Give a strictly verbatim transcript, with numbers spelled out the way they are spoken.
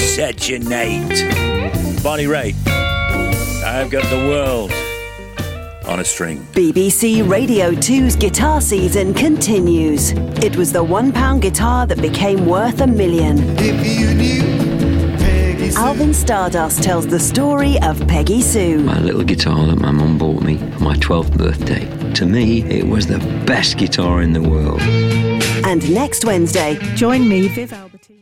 Such a night. Bonnie Raitt. I've got the world on a string. B B C Radio two's guitar season continues. It was the one pound guitar that became worth a million. If you knew Peggy Sue. Alvin Stardust tells the story of Peggy Sue. My little guitar that my mum bought me for my twelfth birthday. To me, it was the best guitar in the world. And next Wednesday, join me, Viv Albertine.